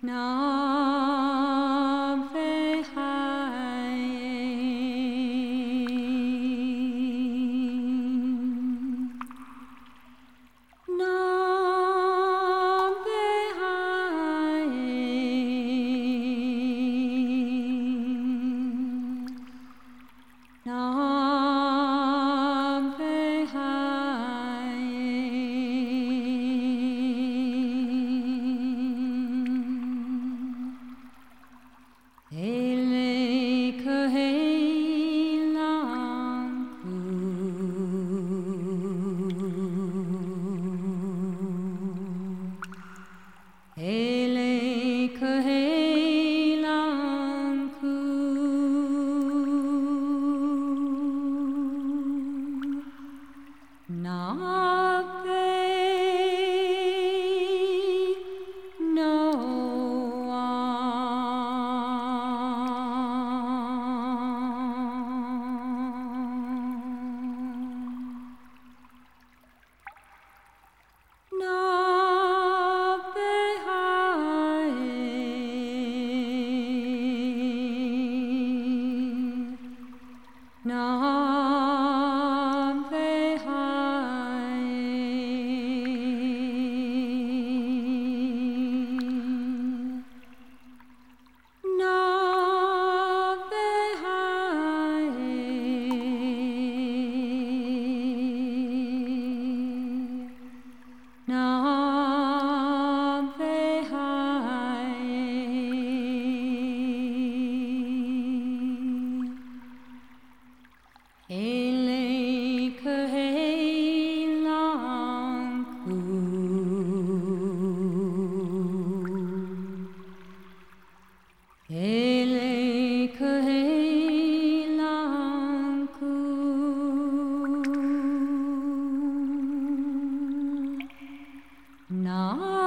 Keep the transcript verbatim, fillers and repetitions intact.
Nam ve hai Nam ve hai Nam ve hai Hele kaheilang ku Hele kaheilang ku Na ve Nam ve hai Nam ve hai Nam ve hai Hele kaheilang ku Hele kaheilang ku Na